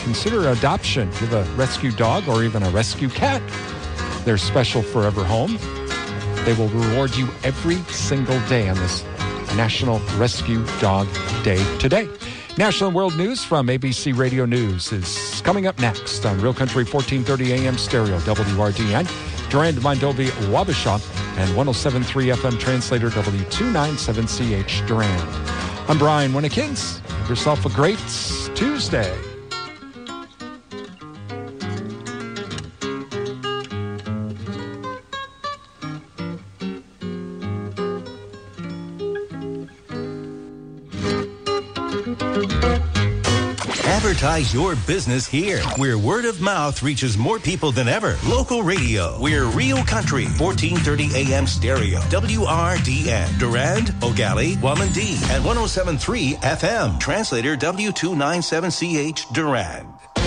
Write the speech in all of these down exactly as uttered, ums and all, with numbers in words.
consider adoption. Give a rescue dog or even a rescue cat their special forever home. They will reward you every single day on this National Rescue Dog Day today. National and world news from A B C Radio News is coming up next on Real Country fourteen thirty A M stereo, W R D N, Durand, Mondovi, Wabasha, and one oh seven point three F M translator, W two ninety-seven C H Durand. I'm Brian Winnekins. Have yourself a great Tuesday. Advertise your business here, where word of mouth reaches more people than ever. Local radio. We're Real Country, fourteen thirty A M stereo, W R D N, Durand, Ogali, Wamandee, and one oh seven point three F M. Translator W two ninety-seven C H Durand.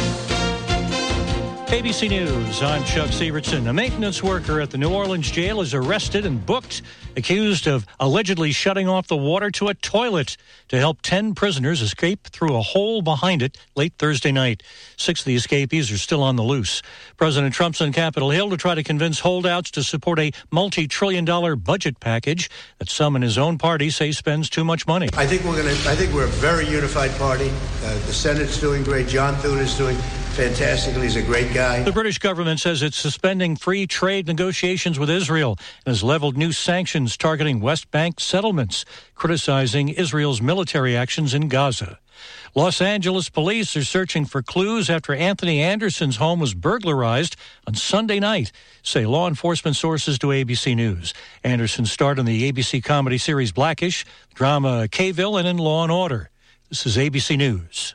A B C News, I'm Chuck Severson. A maintenance worker at the New Orleans jail is arrested and booked, accused of allegedly shutting off the water to a toilet to help ten prisoners escape through a hole behind it late Thursday night. Six of the escapees are still on the loose. President Trump's on Capitol Hill to try to convince holdouts to support a multi-trillion dollar budget package that some in his own party say spends too much money. I think we're going to. I think we're a very unified party. Uh, the Senate's doing great. John Thune is doing fantastically. He's a great guy. The British government says it's suspending free trade negotiations with Israel and has leveled new sanctions targeting West Bank settlements, criticizing Israel's military actions in Gaza. Los Angeles police are searching for clues after Anthony Anderson's home was burglarized on Sunday night, say law enforcement sources to A B C News. Anderson starred in the A B C comedy series Blackish, drama K-ville, and in Law and Order. This is A B C News.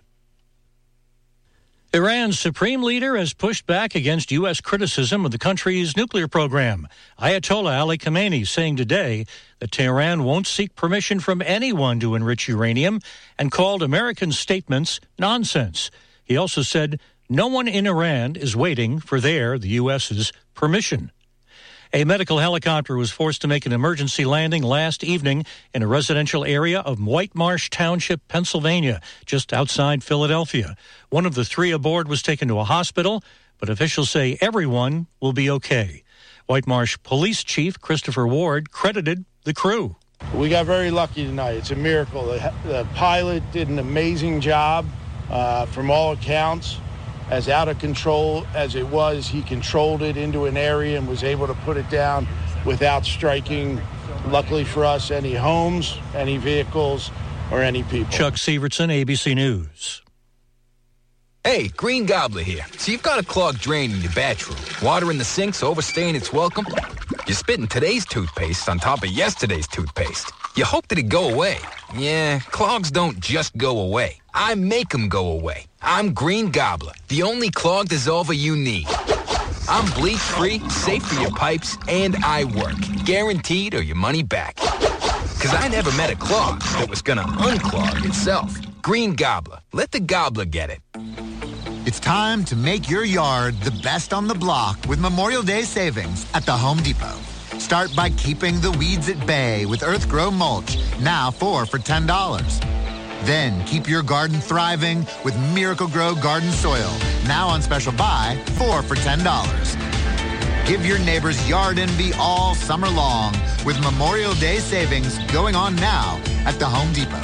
Iran's supreme leader has pushed back against U S criticism of the country's nuclear program. Ayatollah Ali Khamenei saying today that Tehran won't seek permission from anyone to enrich uranium and called American statements nonsense. He also said no one in Iran is waiting for their, the U S's, permission. A medical helicopter was forced to make an emergency landing last evening in a residential area of White Marsh Township, Pennsylvania, just outside Philadelphia. One of the three aboard was taken to a hospital, but officials say everyone will be okay. White Marsh Police Chief Christopher Ward credited the crew. We got very lucky tonight. It's a miracle. The, the pilot did an amazing job uh, from all accounts. As out of control as it was, he controlled it into an area and was able to put it down without striking, luckily for us, any homes, any vehicles, or any people. Chuck Severson, A B C News. Hey, Green Gobbler here. So you've got a clogged drain in your bathroom. Water in the sink's overstaying its welcome. You're spitting today's toothpaste on top of yesterday's toothpaste. You hope that it go away. Yeah, clogs don't just go away. I make them go away. I'm Green Gobbler, the only clog dissolver you need. I'm bleach-free, safe for your pipes, and I work. Guaranteed or your money back. Because I never met a clog that was going to unclog itself. Green Gobbler. Let the gobbler get it. It's time to make your yard the best on the block with Memorial Day savings at the Home Depot. Start by keeping the weeds at bay with Earthgrow Mulch, now four for ten dollars. Then keep your garden thriving with Miracle-Gro Garden Soil, now on special buy, four for ten dollars. Give your neighbors yard envy all summer long with Memorial Day savings going on now at the Home Depot.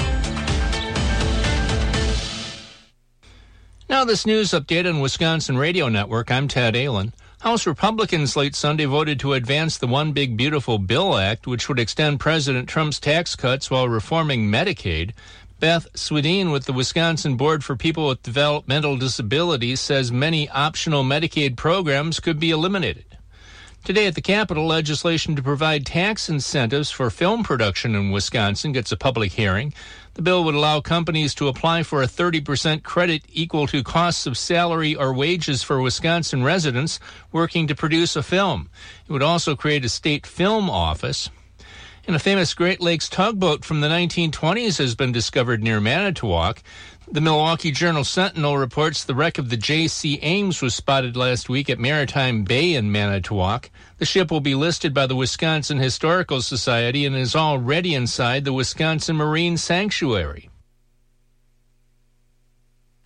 Now this news update on Wisconsin Radio Network. I'm Ted Allen. House Republicans late Sunday voted to advance the One Big Beautiful Bill Act, which would extend President Trump's tax cuts while reforming Medicaid. Beth Swedien with the Wisconsin Board for People with Developmental Disabilities says many optional Medicaid programs could be eliminated. Today at the Capitol, legislation to provide tax incentives for film production in Wisconsin gets a public hearing. The bill would allow companies to apply for a thirty percent credit equal to costs of salary or wages for Wisconsin residents working to produce a film. It would also create a state film office. And a famous Great Lakes tugboat from the nineteen twenties has been discovered near Manitowoc. The Milwaukee Journal-Sentinel reports the wreck of the J C Ames was spotted last week at Maritime Bay in Manitowoc. The ship will be listed by the Wisconsin Historical Society and is already inside the Wisconsin Marine Sanctuary.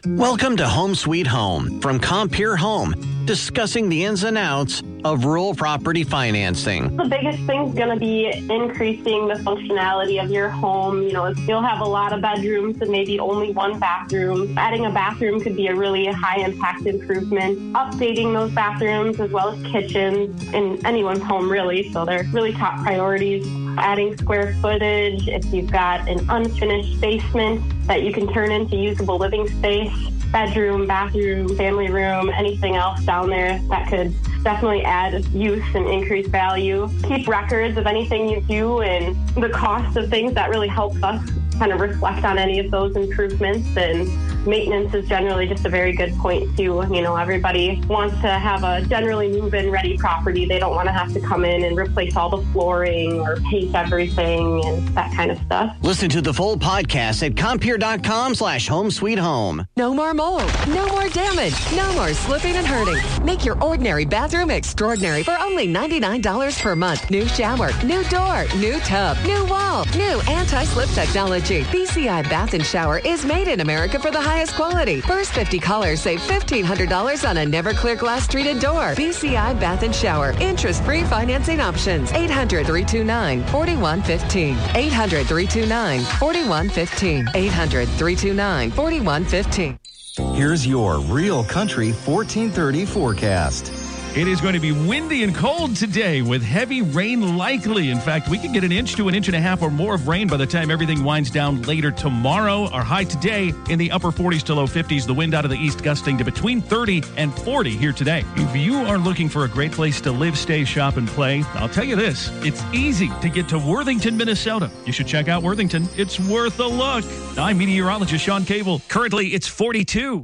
Welcome to Home Sweet Home from Compeer Home, discussing the ins and outs of rural property financing. The biggest thing is going to be increasing the functionality of your home. You know, you'll have a lot of bedrooms and maybe only one bathroom. Adding a bathroom could be a really high-impact improvement. Updating those bathrooms as well as kitchens in anyone's home, really. So they're really top priorities. Adding square footage, if you've got an unfinished basement that you can turn into usable living space, bedroom, bathroom, family room, anything else down there that could definitely add use and increase value. Keep records of anything you do and the cost of things. That really helps us kind of reflect on any of those improvements. And maintenance is generally just a very good point too. You know, everybody wants to have a generally move-in ready property. They don't want to have to come in and replace all the flooring or paint everything and that kind of stuff. Listen to the full podcast at Compeer.com slash home sweet home. No more mold, no more damage, no more slipping and hurting. Make your ordinary bathroom extraordinary for only ninety-nine dollars per month. New shower, new door, new tub, new wall, new anti-slip technology. B C I Bath and Shower is made in America for the highest quality. First fifty callers save fifteen hundred dollars on a never clear glass treated door. B C I Bath and Shower. Interest-free financing options. eight hundred, three two nine, four one one five. eight hundred, three two nine, four one one five. eight hundred, three two nine, four one one five. Here's your Real Country fourteen thirty forecast. It is going to be windy and cold today with heavy rain likely. In fact, we could get an inch to an inch and a half or more of rain by the time everything winds down later tomorrow. Our high today in the upper forties to low fifties. The wind out of the east gusting to between thirty and forty here today. If you are looking for a great place to live, stay, shop, and play, I'll tell you this. It's easy to get to Worthington, Minnesota. You should check out Worthington. It's worth a look. I'm meteorologist Sean Cable. Currently, it's forty-two.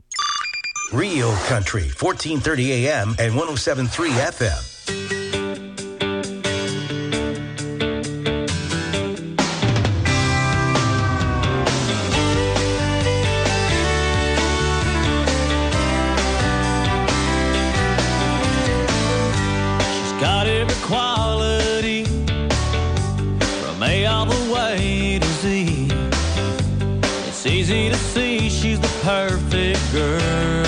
Real Country, fourteen thirty A M and one oh seven point three F M. She's got every quality from A all the way to Z. It's easy to see she's the perfect girl.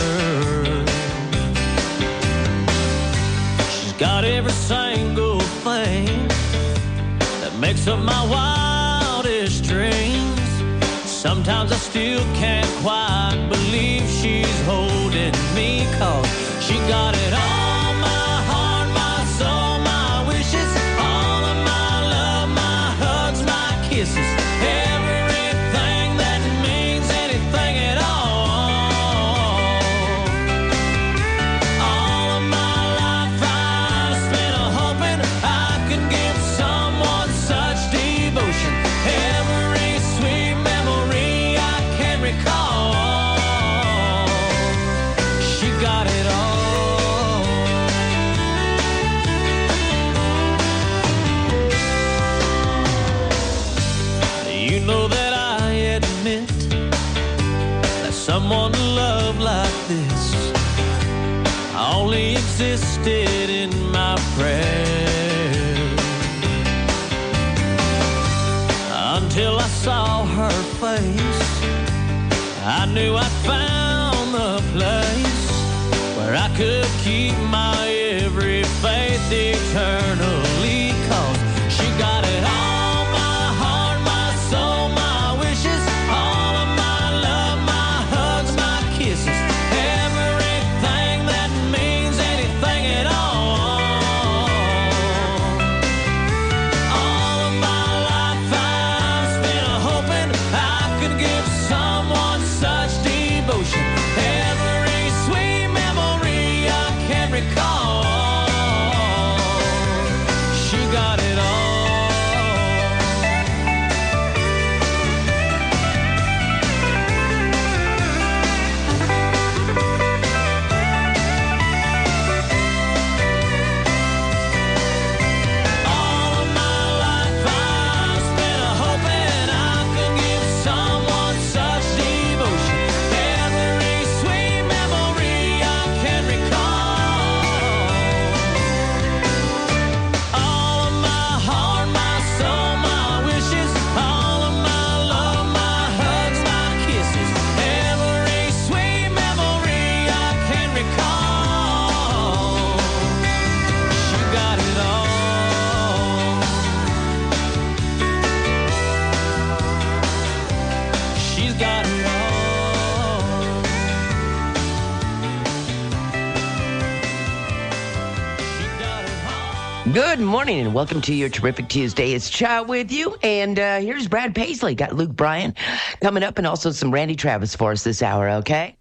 She's got every single thing that makes up my wildest dreams. Sometimes I still can't quite believe she's holding me, 'cause she got it all, my heart, my soul, my wishes, all of my love, my hugs, my kisses, everything that means anything at all. All of my life I spent a hoping I could give someone such devotion. Every sweet memory I can recall, she got it all. You know that I admit that someone to love like this only existed in my prayers, until I saw her face. I knew I'd found the place where I could keep my every faith eternally, 'cause she got it all, my heart, my soul, my wishes, all of my love, my hugs, my kisses, everything that means anything at all. All of my life I've spent a hoping I could give someone such devotion. Every sweet memory I can recall, Good morning and welcome to your Terrific Tuesday. It's Cha with you, and uh, here's Brad Paisley. Got Luke Bryan coming up and also some Randy Travis for us this hour, okay?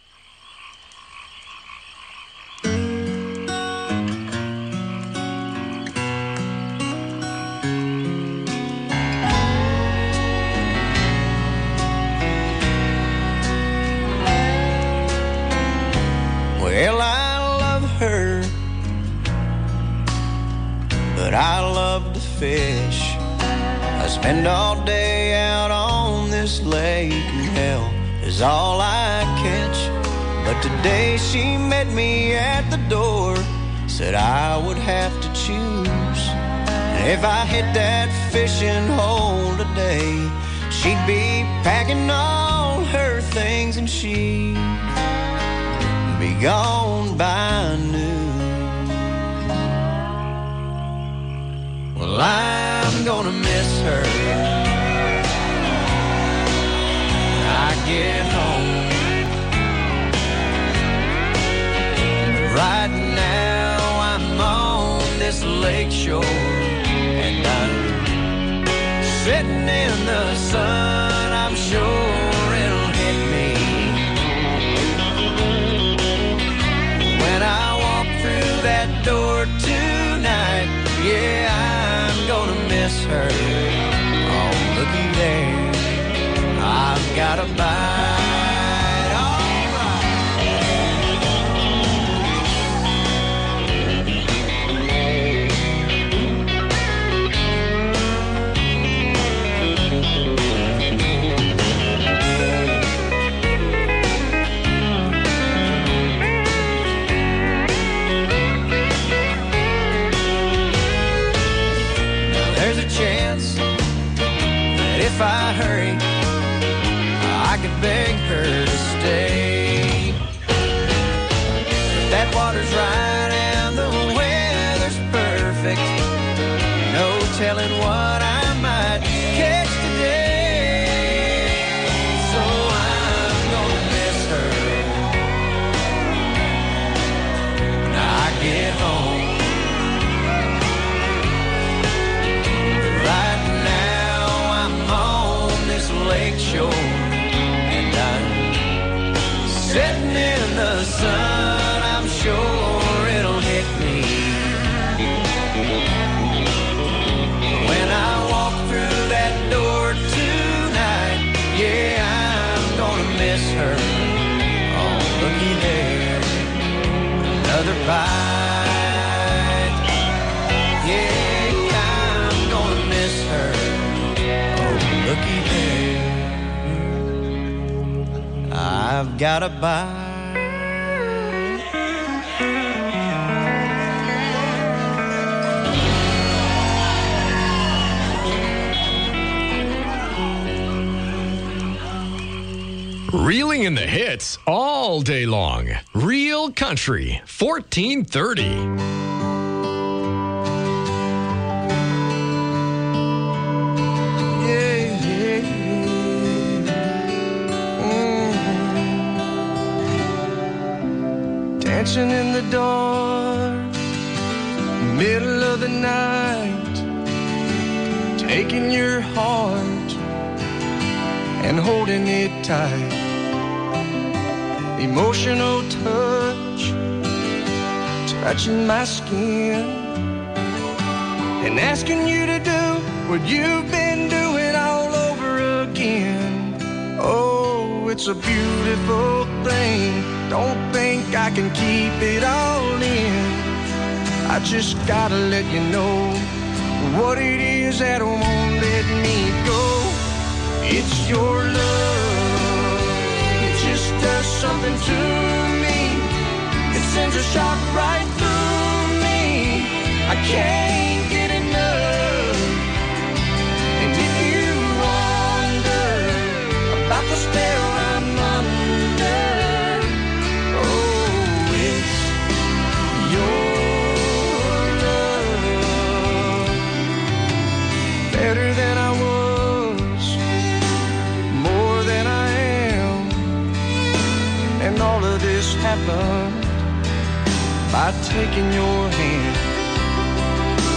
Well, I love her, but I love to fish. I spend all day out on this lake, and hell is all I catch. But today she met me at the door, said I would have to choose. And if I hit that fishing hole today, she'd be packing all her things and she'd be gone by noon. Well, I'm gonna miss her when I get home. But right now I'm on this lake shore, and I'm sitting in the sun. I'm sure it'll hit me when I walk through that door tonight. Yeah, I'm gonna miss her. Oh, looky there, I've got a bite. If I hurry, I could beg her to stay. But that water's right and the weather's perfect. No telling what I might catch today. So I'm gonna miss her when I get home. Right lake shore, and I'm sitting in the sun. I'm sure it'll hit me when I walk through that door tonight. Yeah, I'm gonna miss her. Oh, looky there, another bite. Yeah, I'm gonna miss her. Oh, looky there, I've got a bite. Reeling in the hits all day long. Real Country, fourteen thirty. Dancing in the dark, middle of the night, taking your heart and holding it tight. Emotional touch, touching my skin, and asking you to do what you've been doing all over again. Oh, it's a beautiful thing. Don't think I can keep it all in. I just gotta let you know what it is that won't let me go. It's your love. It just does something to me. It sends a shock right through me. I can't get enough. And if you wonder about the spell I'm under, better than I was, more than I am. And all of this happened by taking your hand.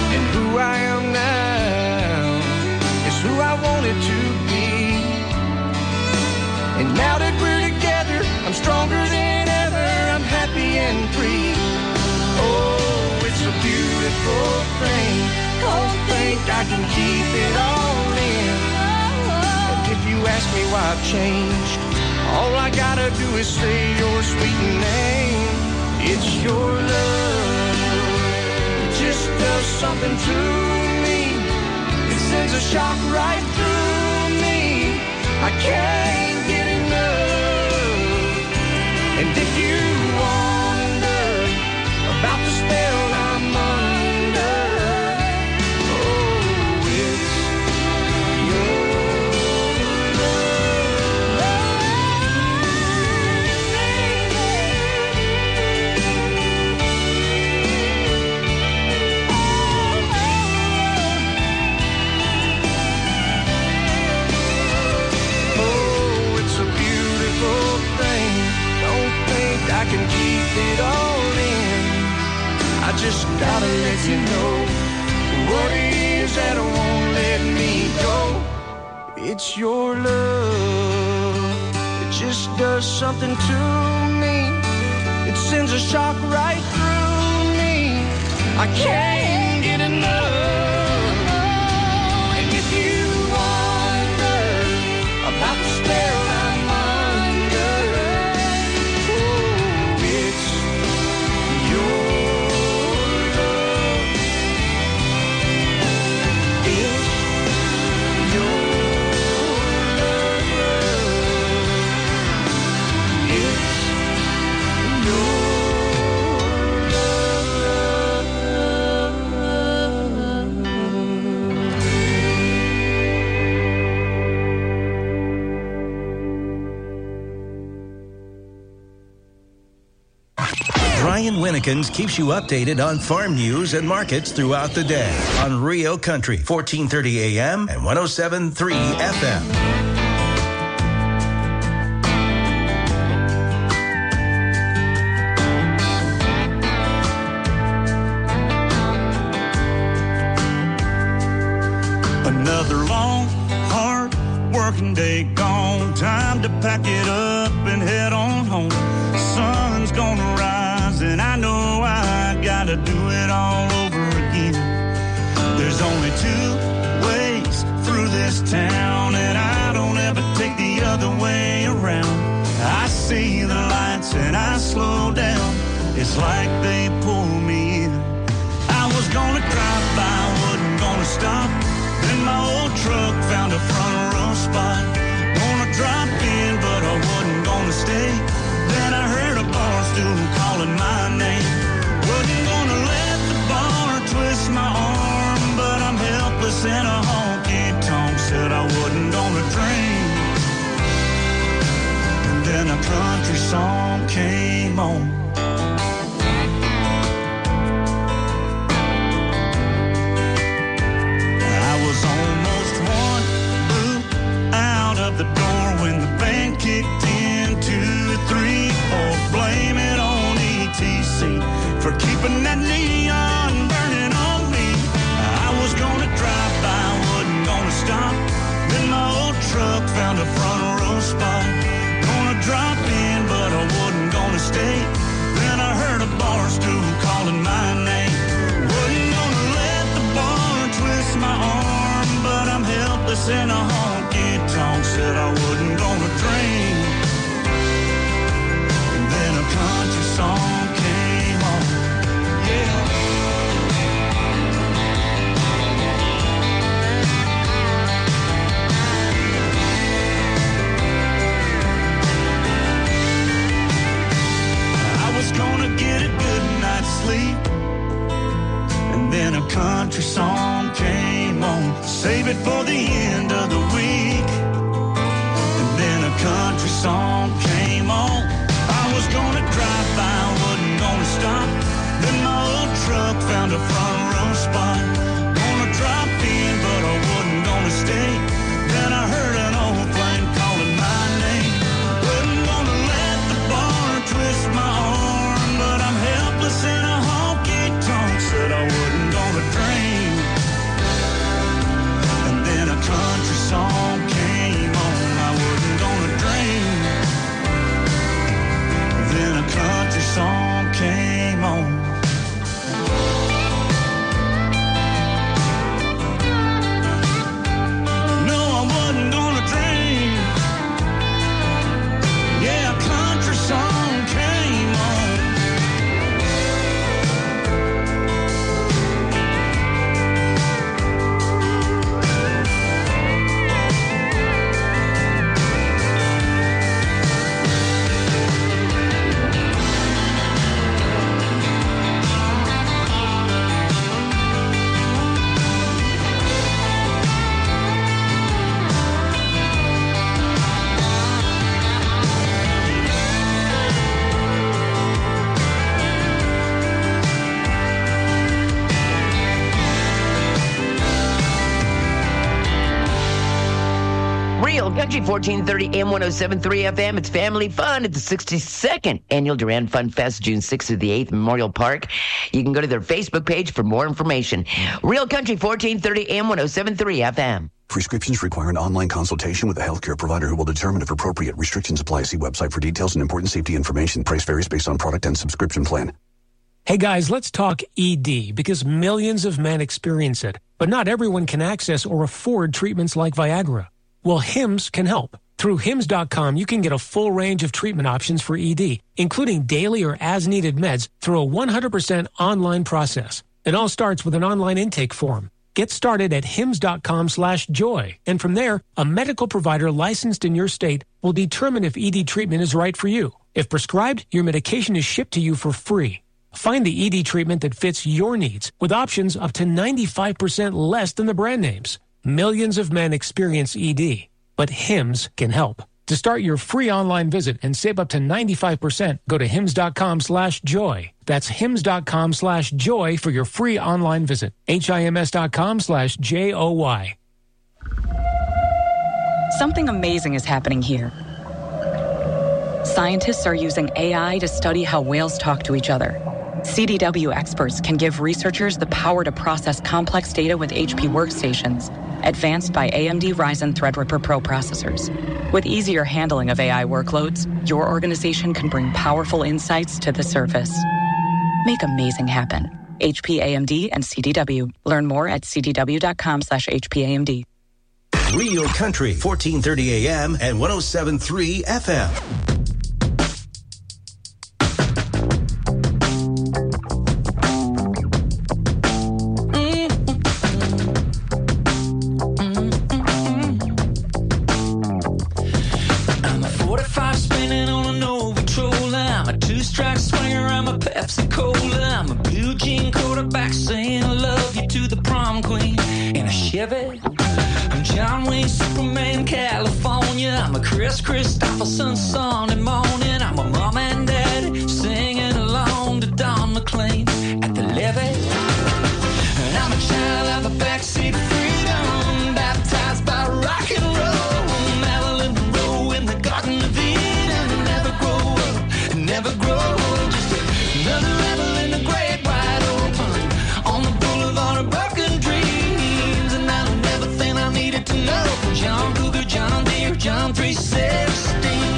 And who I am now is who I wanted to be. And now that we're together, I'm stronger than ever. I'm happy and free. Oh, it's a beautiful thing. Don't think I can keep it all in. And if you ask me why I've changed, all I gotta do is say your sweet name. It's your love. It just does something to me. It sends a shock right through me. I can't get enough. And if you wonder about the spell I'm under, oh, it's your I can keep it all in. I just gotta let you know what it is that won't let me go. It's your love. It just does something to me. It sends a shock right through me. I can't get enough. And if you wonder about the spell I'm under, Brian Winnekins keeps you updated on farm news and markets throughout the day on Rio Country, fourteen thirty A M and one oh seven point three F M. Another long, hard working day gone. Time to pack it up and head on home. Sun's gonna rise and I know I gotta do it all over again. There's only two ways through this town and I don't ever take the other way around. I see the lights and I slow down. It's like they pull me in. I was gonna drive by, wasn't gonna stop. Then my old truck found a front row spot. Gonna drop in, but I wasn't gonna stay. Then I heard a bar stool calling my name. Wasn't gonna let the bar twist my arm, but I'm helpless in a honky-tonk. Said I wasn't gonna drink. And then a country song came on. Almost one boot out of the door when the band kicked in. Two, three, four, blame it on E T C for keeping that neon burning on me. I was gonna drive by, wasn't gonna stop. Then my old truck found a front row spot. Gonna drop in, but I wasn't gonna stay. Then I heard a bar stool calling my name. Wasn't gonna let the bar twist my arm, but I'm helpless in a honky-tonk. Said I wasn't gonna drink. And then a country song came on. Yeah. I was gonna get a good night's sleep. And then a country song came on. Save it for the end of the week. And then a country song came on. I was gonna drive by, wasn't gonna stop. Then my old truck found a front row spot. Gonna drop in, but I wasn't gonna stay. Then I heard an old flame calling my name. Wasn't gonna let the bar twist my arm, but I'm helpless in a honky-tonk. Said I wasn't gonna drink. Country fourteen thirty A M one oh seven point three F M. It's family fun at the sixty-second Annual Duran Fun Fest, June sixth through the eighth, Memorial Park. You can go to their Facebook page for more information. Real Country fourteen thirty A M one oh seven point three F M. Prescriptions require an online consultation with a healthcare provider who will determine if appropriate. Restrictions apply. See website for details and important safety information. Price varies based on product and subscription plan. Hey guys, let's talk E D because millions of men experience it, but not everyone can access or afford treatments like Viagra. Well, Hims can help. Through Hims dot com, you can get a full range of treatment options for E D, including daily or as-needed meds through a one hundred percent online process. It all starts with an online intake form. Get started at Hims dot com slash joy, and from there, a medical provider licensed in your state will determine if E D treatment is right for you. If prescribed, your medication is shipped to you for free. Find the E D treatment that fits your needs with options up to ninety-five percent less than the brand names. Millions of men experience E D, but Hims can help. To start your free online visit and save up to ninety-five percent, go to Hims dot com slash joy. That's Hims dot com slash joy for your free online visit. H I M S dot com slash J O Y. Something amazing is happening here. Scientists are using A I to study how whales talk to each other. C D W experts can give researchers the power to process complex data with H P workstations, advanced by A M D Ryzen Threadripper Pro processors. With easier handling of A I workloads, your organization can bring powerful insights to the surface. Make amazing happen. H P, A M D, and C D W. Learn more at C D W dot com slash H P A M D. Real Country, fourteen thirty A M and one oh seven point three F M. Pepsi Cola, I'm a blue jean quarterback saying I love you to the prom queen in a Chevy. I'm John Wayne, Superman, California. I'm a Chris Christopherson Sunday morning. I'm a mom and daddy singing along to Don McLean at the levee. And I'm a child of a backseat freedom, baptized by rock and roll. Marilyn Monroe in the Garden of Eden. Never grow up, never grow up. Another rebel in the great wide open on the boulevard of broken dreams. And I don't ever think I needed to know from John Cougar, John Deere, John three sixteen.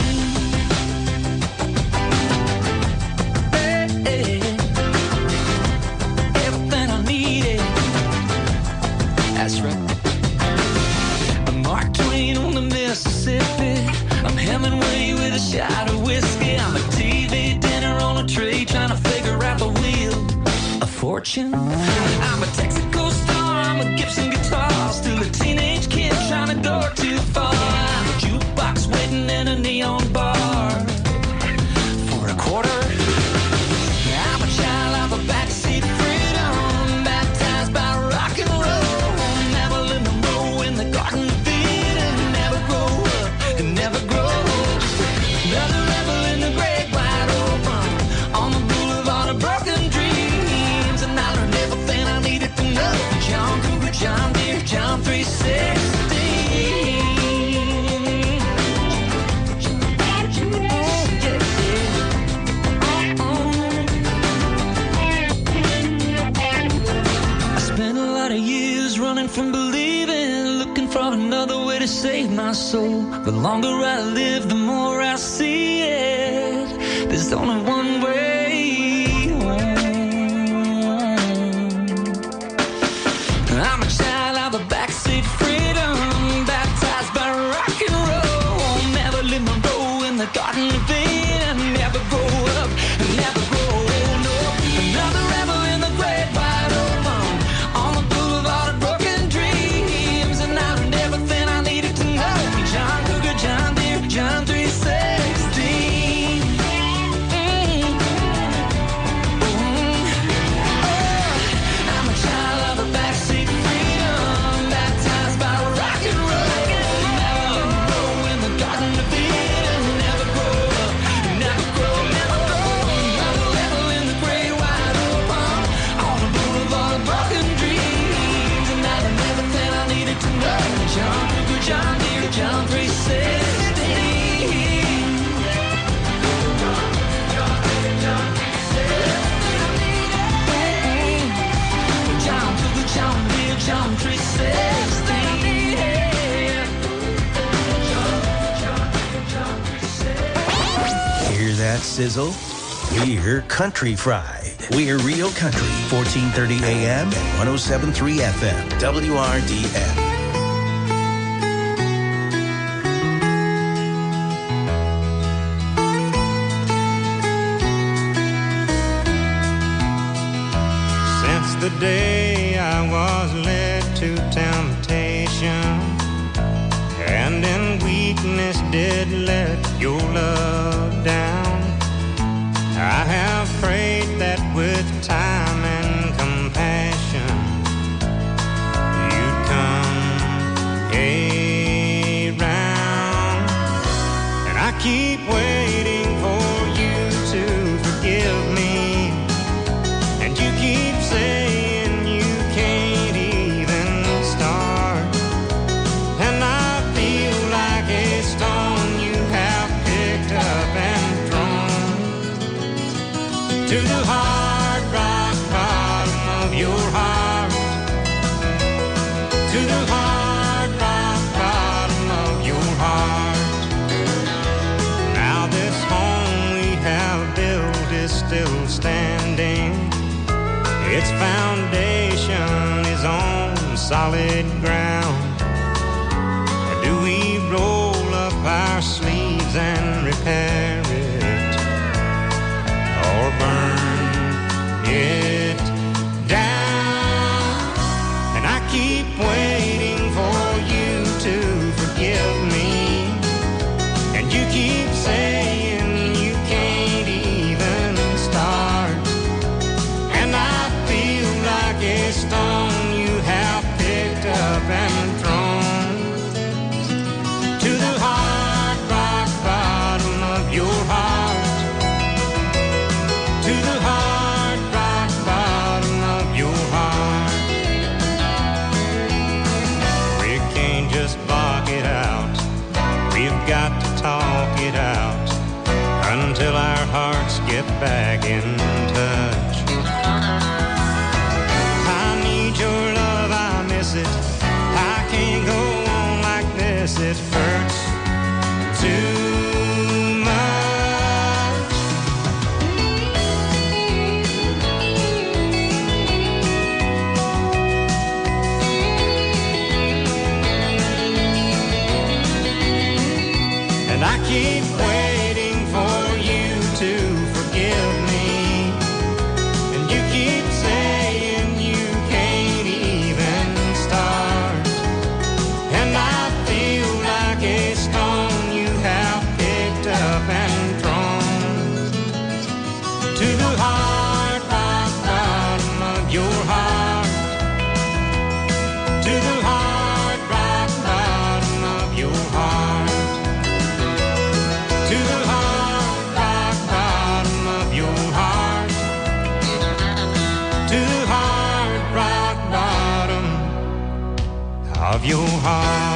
Hey, hey. Everything I needed. That's right. I'm Mark Twain on the Mississippi. I'm Hemingway with a shot of whiskey. I'm a T V dinner on a tray trying to figure out the wheel of fortune. I'm a Texaco star, I'm a Gibson guitar, still a teenage kid trying to go too far. I'm a jukebox waiting in a neon bar for a quarter. I'm a child of a backseat freedom, baptized by rock and roll. Marilyn Monroe in the Garden of Eden. Never grow up and never grow old. Just another rebel in the great wide open on the boulevard of broken dreams. And I learned everything I needed to know. John Cougar, John Deere, John three sixteen. I spent a lot of years running from believing, looking for another way to save my soul. The longer I live, the more I see it. There's only one way home. I'm a child of a backseat freedom, baptized by rock and roll. Marilyn Monroe in the Garden of Eden. Never grow up, never grow old. No, another rebel in the great wide open on the boulevard of broken dreams. And I learned everything I needed to know. John Cougar, John Deere, John three sixteen. Mm-hmm. sizzle? We're Country Fried. We're Real Country, fourteen thirty A M and one oh seven point three F M, W R D N. Since the day I was led to temptation, and in weakness did let your love down, I have prayed that with time and compassion you'd come around. And I keep waiting for you to forgive me, and you keep saying you can't even start. And I feel like a stone you have picked up and thrown to the hard rock bottom of your heart, to the hard rock bottom of your heart. Now this home we have built is still standing. Its foundation is on solid ground. Do we roll up our sleeves and repair it, or burn it down? And I keep waiting for you to forgive me, and you keep saying you can't even start. And I feel like a stone you have picked up and thrown to the hard rock bottom of your heart, to the hard rock bottom of your heart. We can't just block it out, we've got to talk it out until our hearts get back in touch. I need your love, I miss it, I can't go on like this, it hurts too much. And I keep waiting for you to forgive me, and you keep saying you can't even start. And I feel like a stone you have picked up and thrown to the hard rock bottom of your heart, to the hard rock bottom of your heart, to the hard rock bottom of your heart, to the hard rock bottom of your heart.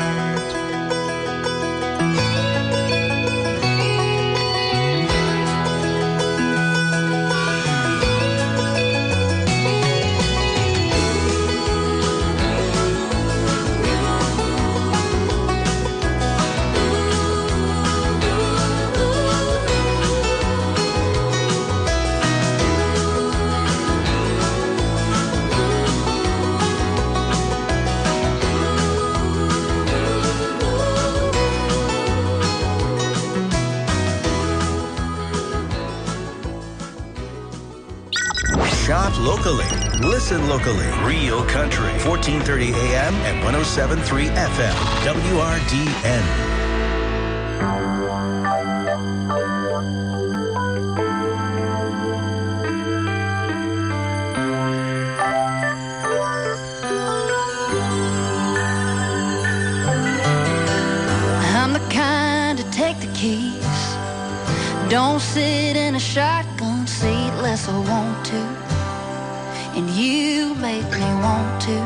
Shop locally. Listen locally. Real Country, fourteen thirty A M and one oh seven point three F M, W R D N. I'm the kind to take the keys, don't sit in a shotgun seat unless I want to, and you make me want to.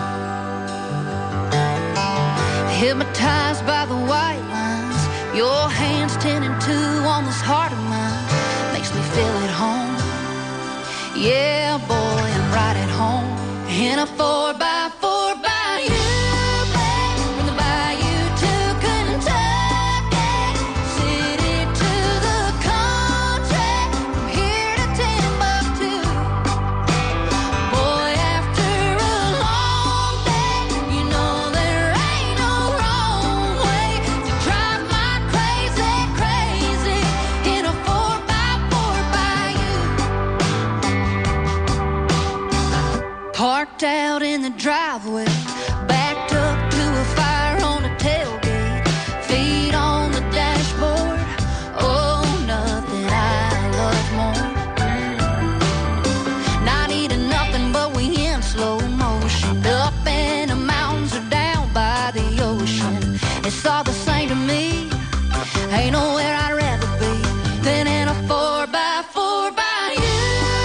Hypnotized by the white lines, your hands ten and two on this heart of mine, makes me feel at home. Yeah, boy, I'm right at home in a four by four by you. From the bayou to Kentucky, city to the country. parked out in the driveway, backed up to a fire on the tailgate, feet on the dashboard. Oh, nothing I love more. Not eating nothing, but we in slow motion, up in the mountains or down by the ocean. It's all the same to me. Ain't nowhere I'd rather be than in a four by four by you.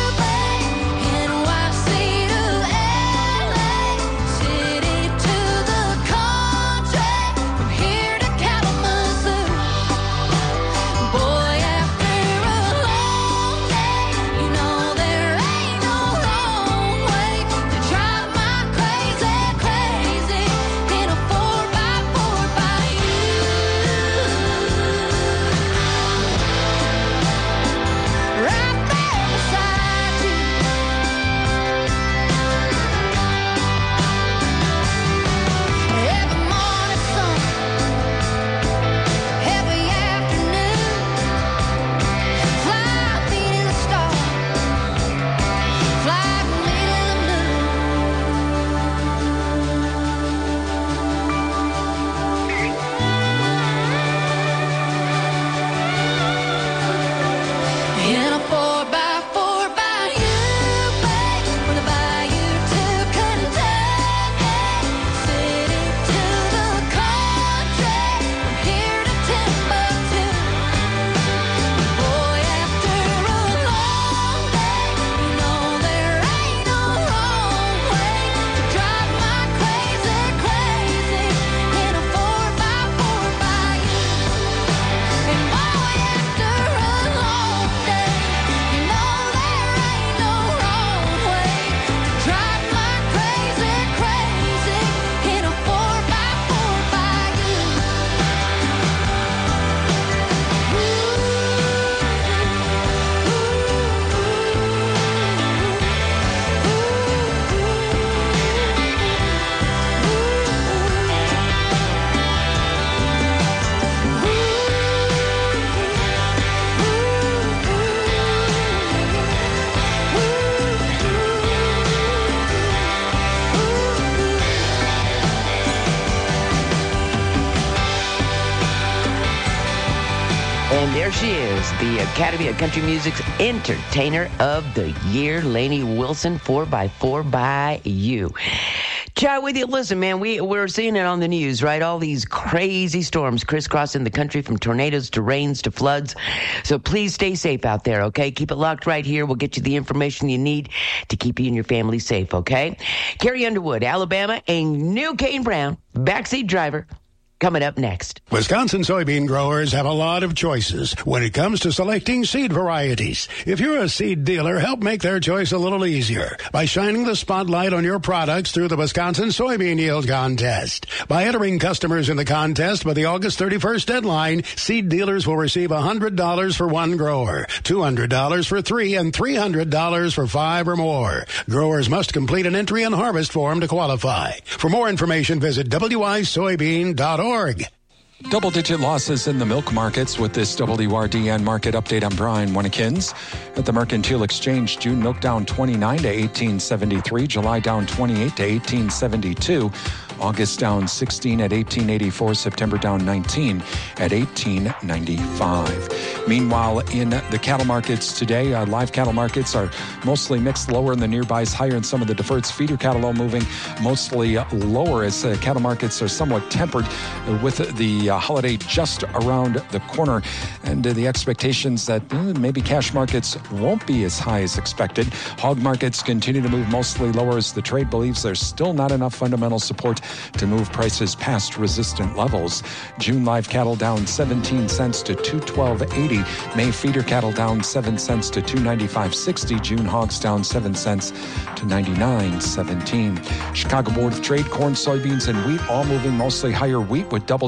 And there she is, the Academy of Country Music's Entertainer of the Year, Lainey Wilson, four by four by you. Chat with you. Listen, man, we, we're seeing it on the news, right? All these crazy storms crisscrossing the country, from tornadoes to rains to floods. So please stay safe out there, okay? Keep it locked right here. We'll get you the information you need to keep you and your family safe, okay? Carrie Underwood, Alabama, and new Kane Brown, backseat driver, coming up next. Wisconsin soybean growers have a lot of choices when it comes to selecting seed varieties. If you're a seed dealer, help make their choice a little easier by shining the spotlight on your products through the Wisconsin Soybean Yield Contest. By entering customers in the contest by the August thirty-first deadline, seed dealers will receive one hundred dollars for one grower, two hundred dollars for three, and three hundred dollars for five or more. Growers must complete an entry and harvest form to qualify. For more information, visit W I soybean dot org. Double-digit losses in the milk markets with this W R D N market update. I'm Brian Winnikins. At the Mercantile Exchange, June milk down twenty-nine to eighteen seventy-three, July down twenty-eight to eighteen seventy-two, August down sixteen at eighteen eighty-four, September down nineteen at eighteen ninety-five. Meanwhile, in the cattle markets today, uh, live cattle markets are mostly mixed, lower in the nearbys, higher in some of the deferred. Feeder cattle all moving mostly lower as uh, cattle markets are somewhat tempered uh, with the uh, holiday just around the corner, and uh, the expectations that uh, maybe cash markets won't be as high as expected. Hog markets continue to move mostly lower as the trade believes there's still not enough fundamental support to move prices past resistant levels. June live cattle down seventeen cents to two twelve eighty. May feeder cattle down seven cents to two ninety-five sixty. June hogs down seven cents to ninety-nine seventeen. Chicago Board of Trade, corn, soybeans, and wheat all moving mostly higher. Wheat with double-digit gains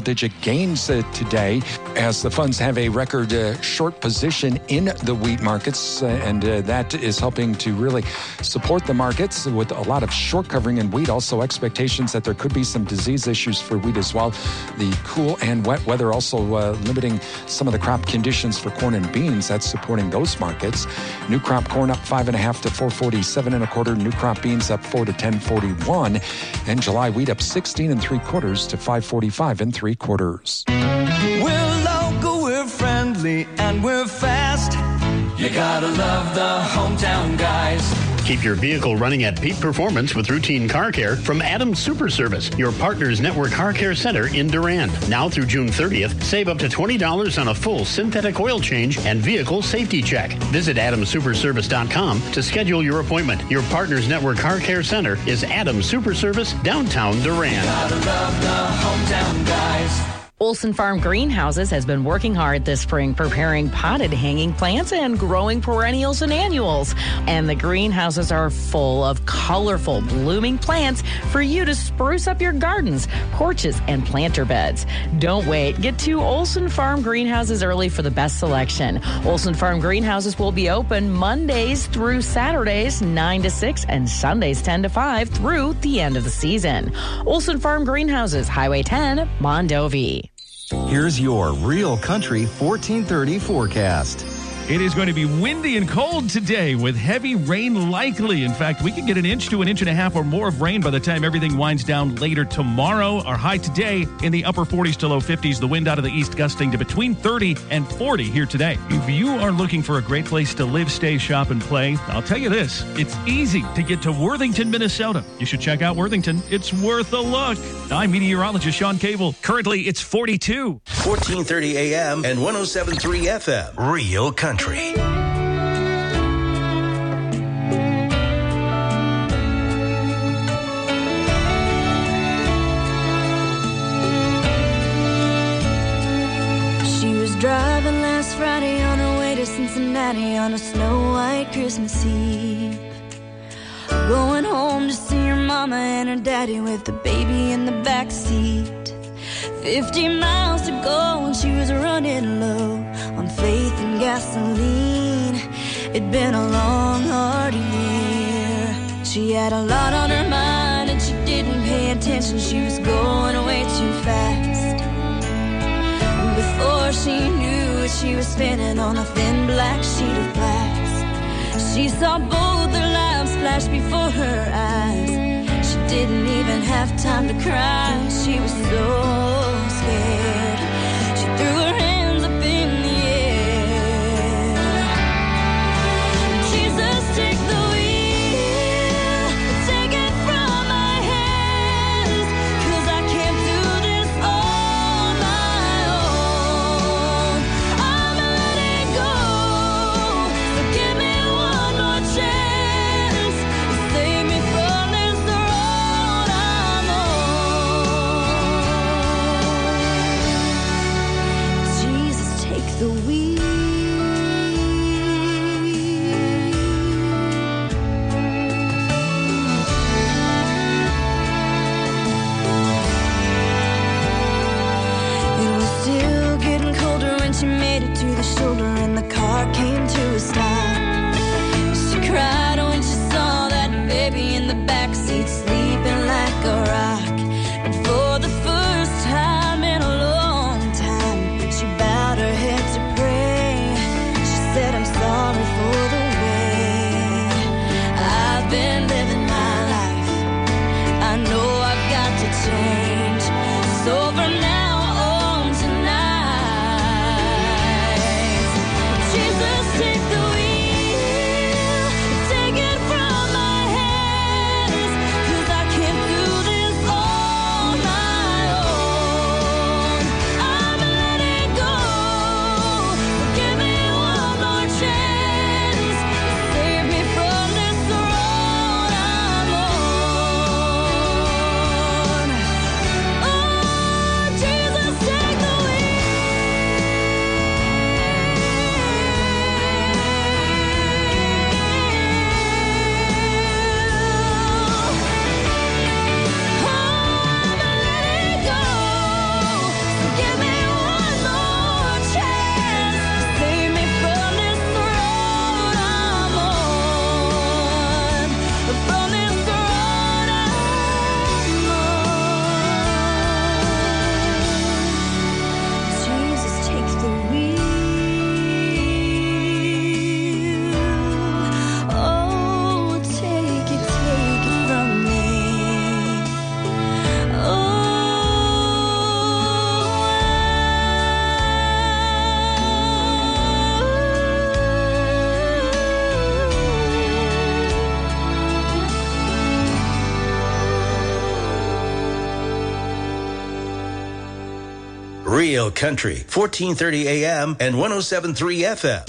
gains uh, today as the funds have a record uh, short position in the wheat markets, uh, and uh, that is helping to really support the markets with a lot of short covering in wheat. Also expectations that there could be some disease issues for wheat as well. The cool and wet weather also uh, limiting some of the crop conditions for corn and beans. That's supporting those markets. New crop corn up five and a half to four forty-seven and a quarter. New crop beans up four to ten forty-one, and July wheat up sixteen and three quarters to five forty-five and three quarters. We're local, we're friendly, and we're fast. You gotta love the hometown guys. Keep your vehicle running at peak performance with routine car care from Adams Super Service, your partner's network car care center in Durand. Now through June thirtieth, save up to twenty dollars on a full synthetic oil change and vehicle safety check. Visit adams super service dot com to schedule your appointment. Your partner's network car care center is Adams Super Service, downtown Durand. Gotta love the hometown guys. Olson Farm Greenhouses has been working hard this spring preparing potted hanging plants and growing perennials and annuals. And the greenhouses are full of colorful blooming plants for you to spruce up your gardens, porches, and planter beds. Don't wait. Get to Olson Farm Greenhouses early for the best selection. Olson Farm Greenhouses will be open Mondays through Saturdays nine to six and Sundays ten to five through the end of the season. Olson Farm Greenhouses, Highway ten, Mondovi. Here's your Real Country fourteen thirty forecast. It is going to be windy and cold today with heavy rain likely. In fact, we could get an inch to an inch and a half or more of rain by the time everything winds down later tomorrow. Our high today in the upper forties to low fifties. The wind out of the east gusting to between thirty and forty here today. If you are looking for a great place to live, stay, shop, and play, I'll tell you this. It's easy to get to Worthington, Minnesota. You should check out Worthington. It's worth a look. I'm meteorologist Sean Cable. Currently, it's forty-two. fourteen thirty A M and one oh seven point three F M. Real Country. She was driving last Friday on her way to Cincinnati on a snow white Christmas Eve. Going home to see her mama and her daddy with the baby in the back seat. Fifty miles to go and she was running low on faith and gasoline. It'd been a long, hard year. She had a lot on her mind and she didn't pay attention. She was going way too fast. Before she knew it, she was spinning on a thin black sheet of glass. She saw both their lives flash before her eyes. She didn't even have time to cry. She was so scared. She threw her hands up in the air. Jesus, take the wheel, take it from my hands, 'cause I can't do this on my own. I'm letting go, so give me one more chance, save me from this road I'm on. Real Country, fourteen thirty A M and one oh seven point three F M.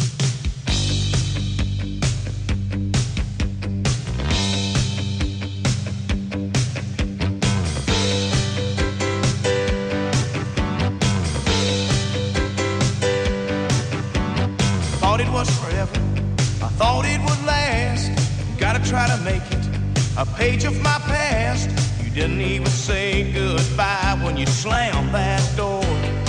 Thought it was forever. I thought it would last. Gotta try to make it a page of my past. You didn't even say goodbye when you slammed that door.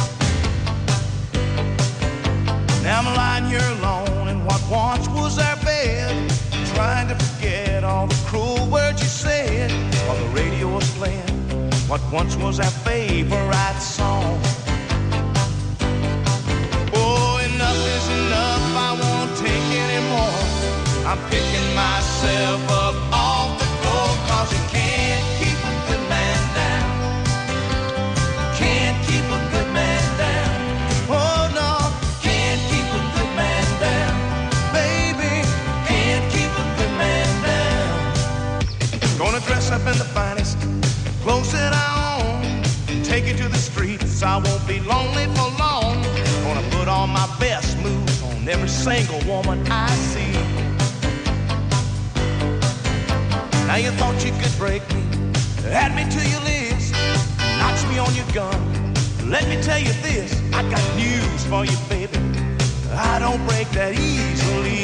Now I'm lying here alone in what once was our bed, trying to forget all the cruel words you said while the radio was playing what once was our favorite song. Oh, enough is enough, I won't take anymore. I'm picking myself up off the floor, cause you can't keep a good man down. Can't keep a good man down. Oh no, can't keep a good man down. Baby, can't keep a good man down. Gonna dress up in the finest clothes that I own, take it to the streets, I won't be lonely for long. Gonna put on my best moves on every single woman I see. Now you thought you could break me, add me to your list, notch me on your gun. Let me tell you this, I got news for you, baby. I don't break that easily.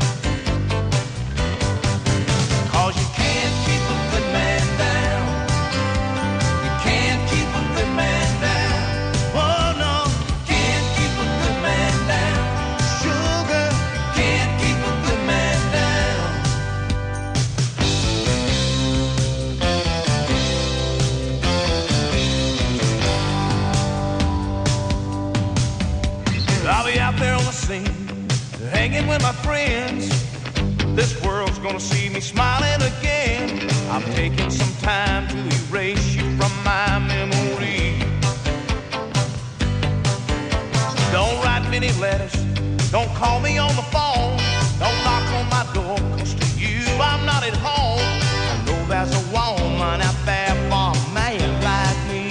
Cause you can't keep a good man down. You can't keep a good man down. Oh no, can't keep a good man down. Sugar, can't keep a good man down. I'll be out there on the scene, hanging with my friends. This world's gonna see me smiling again. I'm taking some time to erase you from my memory. Don't write many letters, don't call me on the phone, don't knock on my door, cause to you I'm not at home. I know there's a woman out there for a man like me.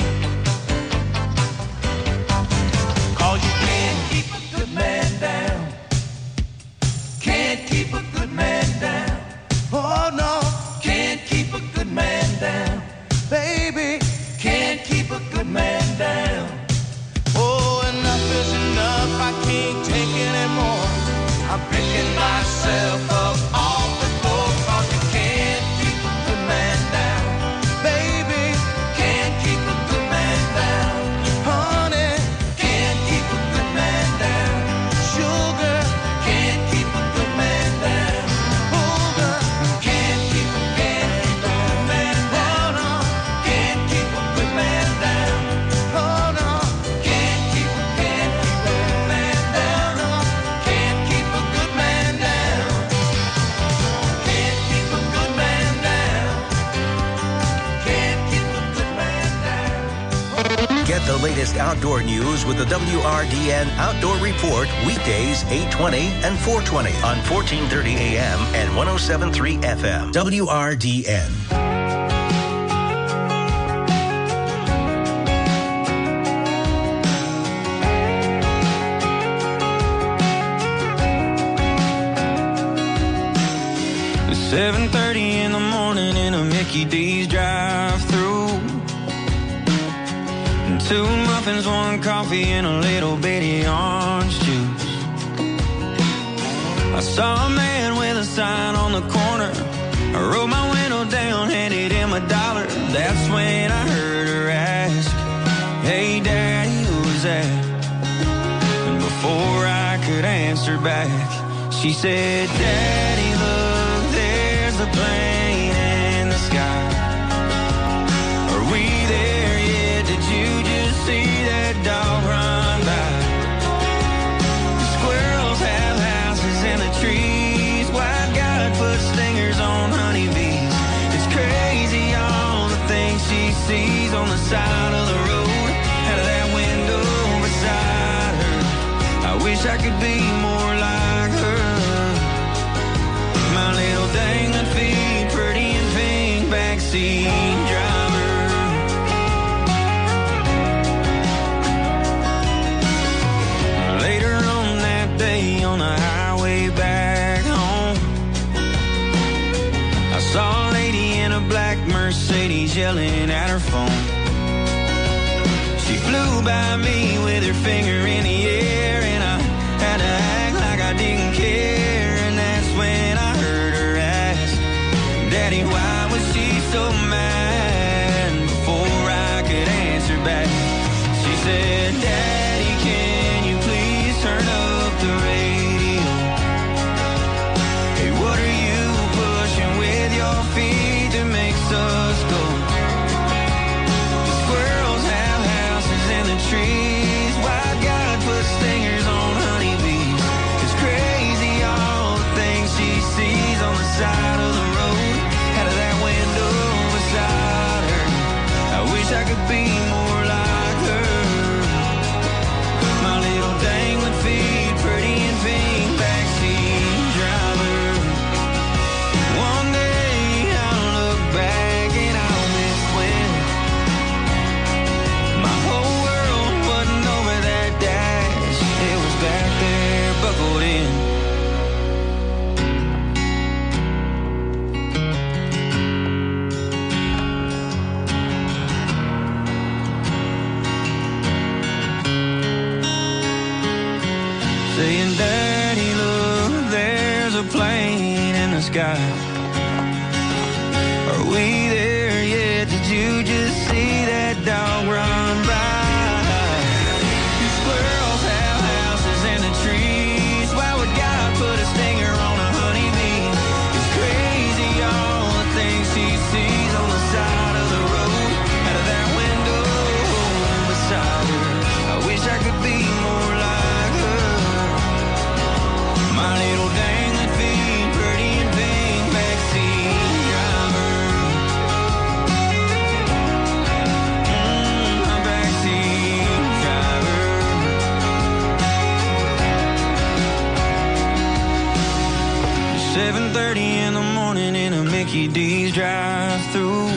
Cause you can't keep a good man down. Can't keep a good man down. Oh no, can't keep a good man down. Baby, can't keep a good man down. Oh, enough is enough, I can't take anymore. I'm picking myself up off the floor, cause you can't keep a good man down. Baby, can't keep a good man down. Honey, can't keep a good man down. Sugar, can't keep a good man down. Sugar, can't keep a, can't keep a good man down. Oh no, can't keep a good man down. Oh no, can't keep a, can't keep a good man down. No, can't keep a good man down. Can't keep a good man down. Can't keep a good man down. Get the latest outdoor news with the W R D N Outdoor Report weekdays eight twenty and four twenty on fourteen thirty A M and one oh seven point three F M. W R D N. seven thirty in the morning in a Mickey D's drive-thru. Two muffins, one coffee, and a little bitty orange juice. I saw a man with a sign on the corner. I rolled my window down, handed him a dollar. That's when I heard her ask, "Hey Daddy, who's that?" And before I could answer back, she said, "Daddy, look, there's a plane in the sky. Are we there yet? Did you just see that dog run by? The squirrels have houses in the trees. White God put stingers on honeybees. It's crazy all the things she sees on the side of the road, out of that window beside her. I wish I could be more like her. My little dangling feet, pretty and pink backseat driver." Mercedes yelling at her phone. She flew by me with her finger in the air, and I had to act like I didn't care. And that's when I heard her ask, Daddy, why was she so mad? Before I could answer back, she said, Daddy, can you please turn up the radio? Hey, what are you pushing with your feet that makes us go? The squirrels have houses in the trees. Why God put stingers on honeybees? It's crazy all the things she sees on the side of the road, out of that window beside her. I wish I could be more like her. My little dangling feet, pretty and pink, backseat driver. One day I'll look back and I'll miss when my whole world wasn't over that dash. It was back there, buckled in. Saying, Daddy, look, there's a plane in the sky. Are we there yet? Did you just see that dog run by? The squirrels have houses in the trees. Why would God put a stinger on a honeybee? It's crazy all the things she sees on the side of the road, out of that window beside her. I wish I could be more like her. My little dangling feet, pretty and pink, backseat driver. Mm, my backseat driver. seven thirty in the morning in a Mickey D's drive-through.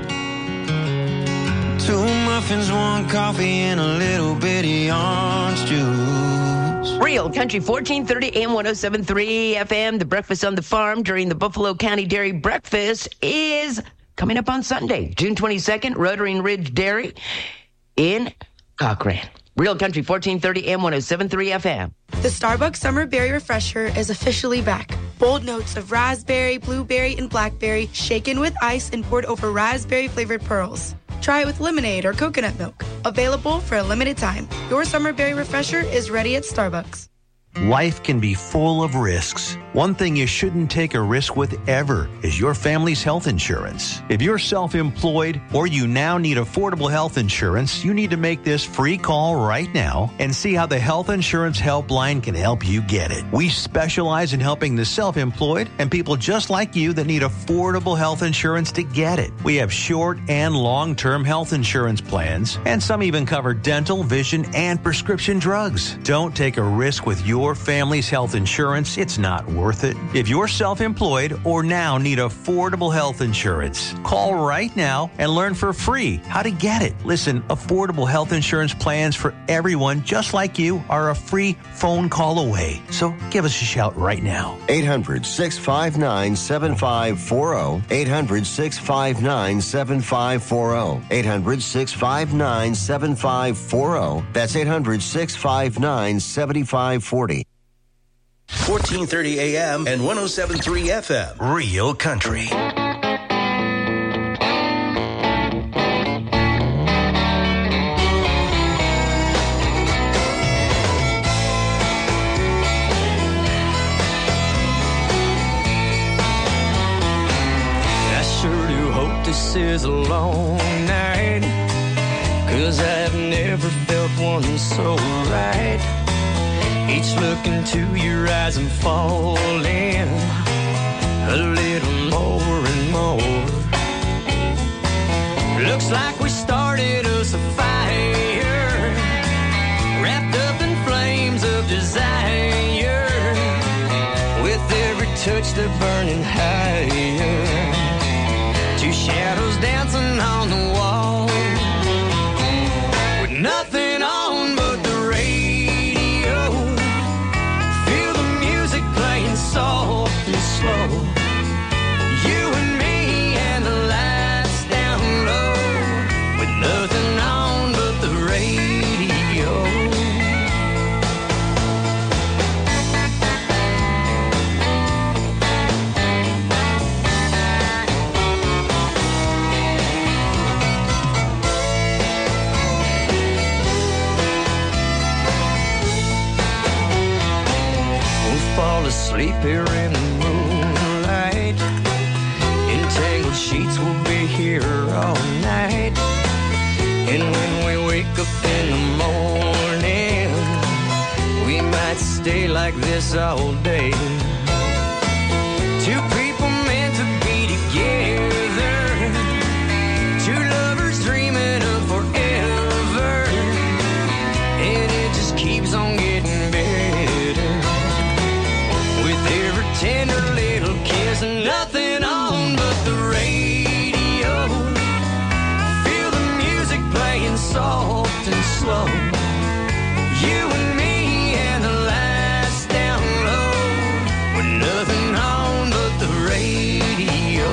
Two muffins, one coffee, and a little bitty orange juice. Real Country fourteen thirty A M one oh seven point three F M. The Breakfast on the Farm during the Buffalo County Dairy Breakfast is coming up on Sunday, June twenty-second, Rotary Ridge Dairy in Cochrane. Real Country fourteen thirty A M one oh seven point three F M. The Starbucks Summer Berry Refresher is officially back. Bold notes of raspberry, blueberry, and blackberry shaken with ice and poured over raspberry-flavored pearls. Try it with lemonade or coconut milk. Available for a limited time. Your Summer Berry Refresher is ready at Starbucks. Life can be full of risks. One thing you shouldn't take a risk with ever is your family's health insurance. If you're self-employed or you now need affordable health insurance, you need to make this free call right now and see how the Health Insurance Helpline can help you get it. We specialize in helping the self-employed and people just like you that need affordable health insurance to get it. We have short and long-term health insurance plans, and some even cover dental, vision, and prescription drugs. Don't take a risk with your Your family's health insurance. It's not worth it. If you're self-employed or now need affordable health insurance, call right now and learn for free how to get it. Listen, affordable health insurance plans for everyone just like you are a free phone call away. So give us a shout right now. eight hundred, six five nine, seven five four zero. eight hundred, six five nine, seven five four zero. eight hundred, six five nine, seven five four zero. That's eight hundred, six five nine, seven five four zero. fourteen thirty A M and one oh seven point three F M. Real Country. I sure do hope this is a long night, 'cause I've never felt one so right. Each look into your eyes and falling a little more and more. Looks like we started us a fire, wrapped up in flames of desire, with every touch they're burning higher. Two shadows dancing on the wall, with nothing on but the soft and slow. You and me and the lights down here all night. And when we wake up in the morning, we might stay like this all day. Two people meant to be together, two lovers dreaming of forever, and it just keeps on getting better. With every tender little kiss, nothing on but the radio. Feel the music playing soft and slow. You and me and the lights down low, with nothing on but the radio.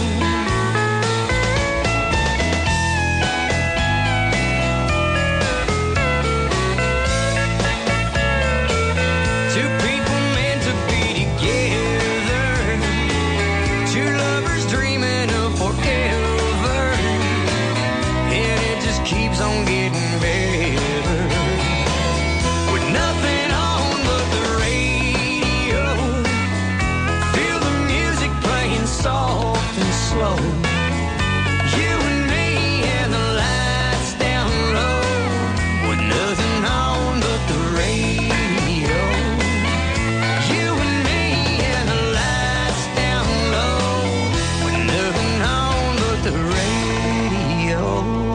Two people meant to be together, two lovers dreaming of forever, and it just keeps on getting better. With nothing on but the radio, feel the music playing soft and slow. You and me and the lights down low, with nothing on but the radio. You and me and the lights down low, with nothing on but the radio.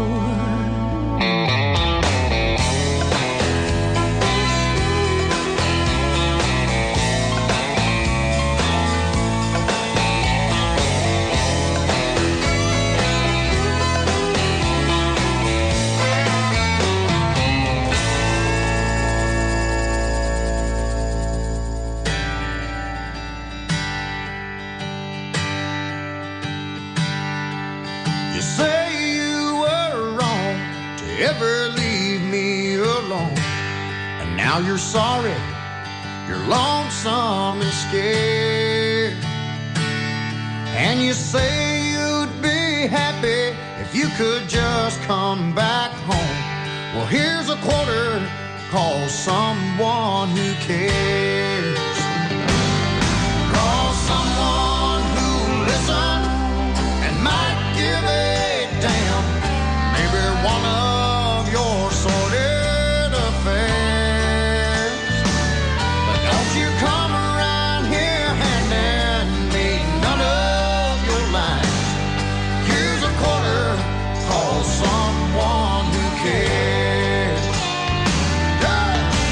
You say you were wrong to ever leave me alone, and now you're sorry, you're lonesome and scared. And you say you'd be happy if you could just come back home. Well, here's a quarter, call someone who cares. Call someone who'll listen and might give a damn. Maybe one of your sordid affairs. But don't you come around here handing me none of your lines. Here's a quarter, call someone who cares. Yeah.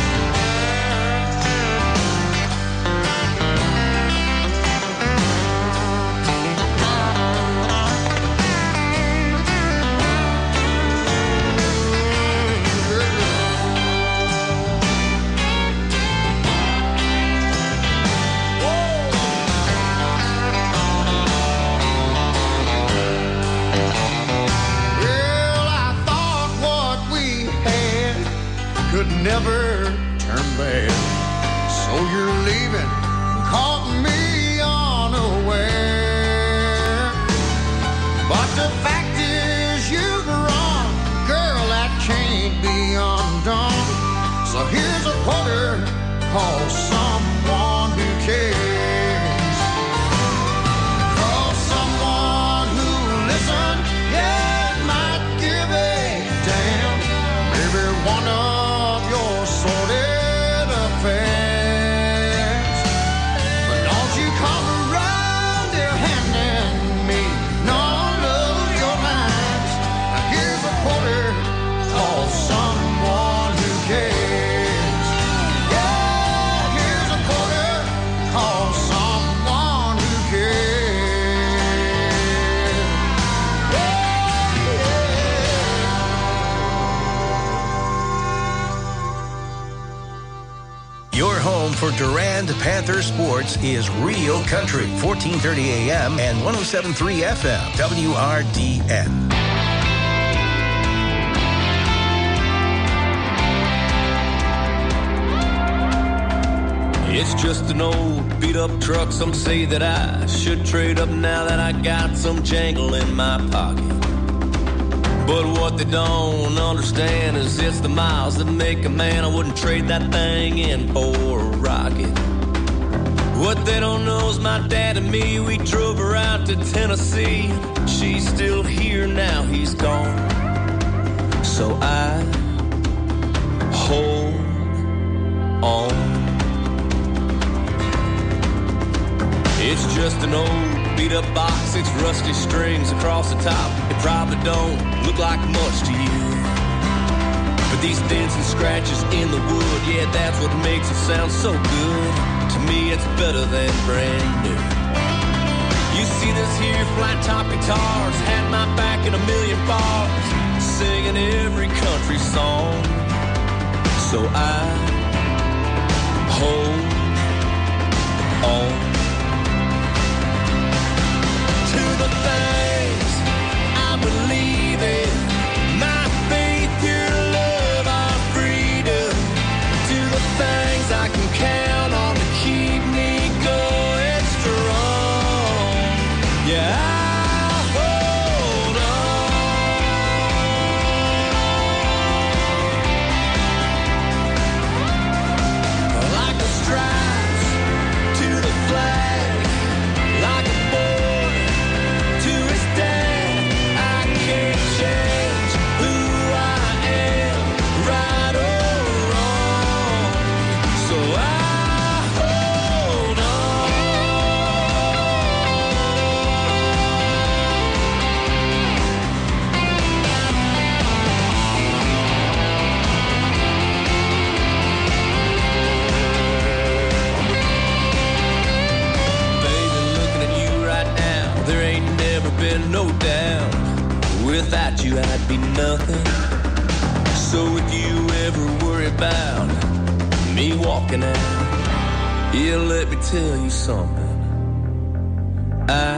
Well, I thought what we had could never turn bad. So you're leaving, caught me unaware. But the fact is you've run, girl, that can't be undone. So here's a quarter, call someone who cares. Call someone who'll listen, yeah, might give a damn. Maybe one of your sordid affairs. But don't you come around here handing me none of your lines. Now here's a quarter, call someone who cares. Yeah, here's a quarter, call someone who cares. Your home for Durand Panther sports is Real Country, fourteen thirty A M and one oh seven point three F M, W R D N. It's just an old beat-up truck. Some say that I should trade up now that I got some jangle in my pocket. But what they don't understand is it's the miles that make a man. I wouldn't trade that thing in for a rocket. What they don't know is my dad and me, we drove her out to Tennessee. She's still here now, he's gone. So I hold on. It's just an old beat up box, it's rusty strings across the top. It probably don't look like much to you, but these dents and scratches in the wood, yeah, that's what makes it sound so good. To me, it's better than brand new. You see this here flat top guitars had my back in a million bars, singing every country song. So I hold on to the things I believe in, my faith, your love, our freedom, to the things I can count on to keep me going strong. Yeah, I'll hold on like the stripes to the flag, like a boy to his dad. I can't change who I am, right or wrong. So I hold Baby, looking at you right now, there ain't never been no doubt. Without you, I'd be nothing. So if you ever worry about me walking out, yeah, let me tell you something. I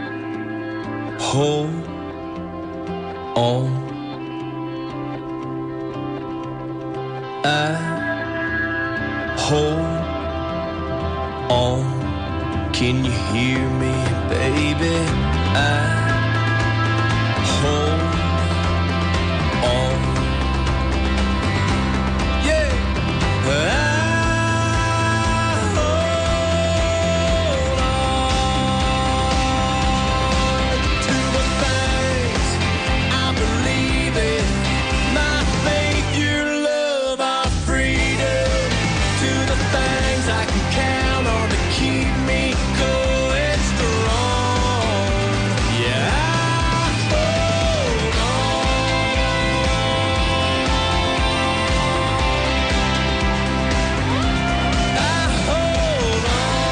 hold on. I hold on. Can you hear me, baby? I hold on. Yeah. I hold on to the things I believe in, my faith, your love, our freedom, to the things I can count on to keep me going strong. Yeah, I hold on. I hold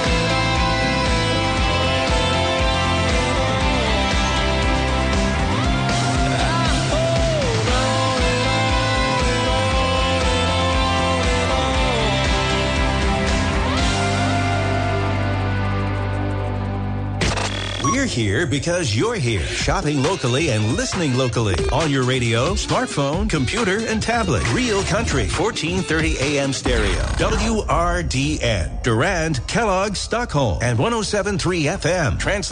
We're here because you're here. Shopping locally and listening locally. On your radio, smartphone, computer, and tablet. Real Country, fourteen thirty A M stereo. W R D N. Durand, Kellogg, Stockholm. And one oh seven point three F M. Translate